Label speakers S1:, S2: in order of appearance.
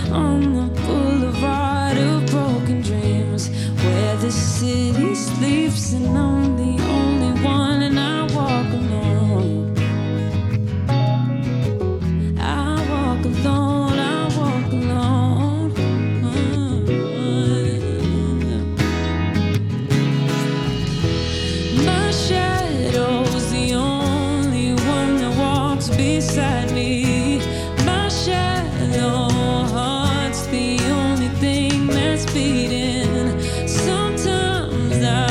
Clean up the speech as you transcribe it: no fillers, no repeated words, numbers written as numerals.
S1: on the boulevard of broken dreams, where the city sleeps and I'm the only one, and I walk alone. I walk alone, I walk alone. My shadow's the only one that walks beside me. My shadow heart's the only thing that's beating. Sometimes I